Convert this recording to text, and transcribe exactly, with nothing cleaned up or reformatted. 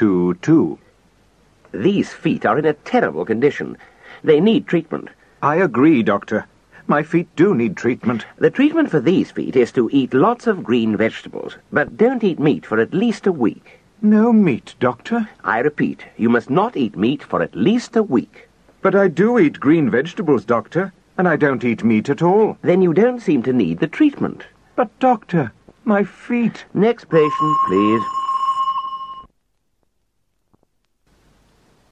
two two. These feet are in a terrible condition. They need treatment. I agree, Doctor. My feet do need treatment. The treatment for these feet is to eat lots of green vegetables, but don't eat meat for at least a week. No meat, Doctor? I repeat, you must not eat meat for at least a week. But I do eat green vegetables, Doctor, and I don't eat meat at all. Then you don't seem to need the treatment. But, Doctor, my feet... Next patient, please.